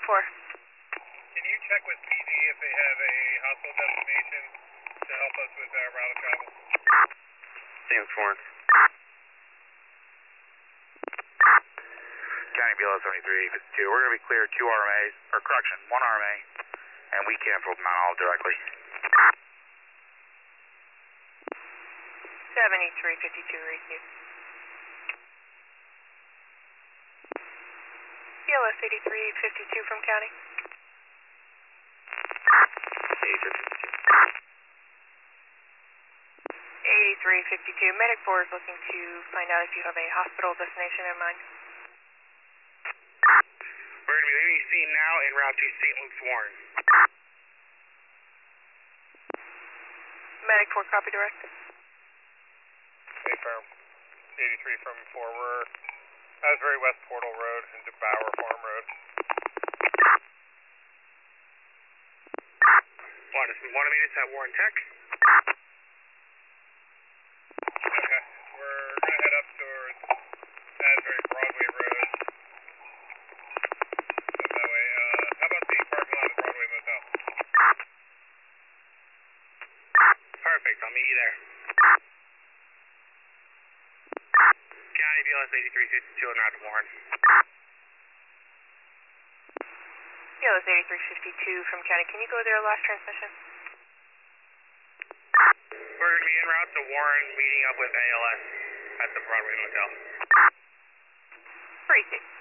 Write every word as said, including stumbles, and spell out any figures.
four. Can you check with P D if they have a hospital destination to help us with our route of travel? Same Florence. County B L S seventy-three fifty-two. We're going to be clear two R M As, or correction, one R M A, and we canceled Mount Olive directly. seventy-three fifty-two, read you. B L S eighty-three fifty-two from county. eighty-three fifty-two. Medic four is looking to find out if you have a hospital destination in mind. We're going to be leaving the scene now en route to Saint Luke's Warren. Medic four, copy direct. Affirm. eighty-three from four. We're Asbury West Portal Road into Bower Farm Road. What, is we want to meet us at Warren Tech? Okay. We're going to head up towards Asbury Broadway Road. Up that way. Uh, how about the parking lot at the Broadway Motel? Perfect. I'll meet you there. County B L S eighty-three fifty-two and route to Warren. B L S eighty-three fifty-two from county. Can you go there last transmission? We're going to be en route to Warren, meeting up with A L S at the Broadway Motel. Appreciate it.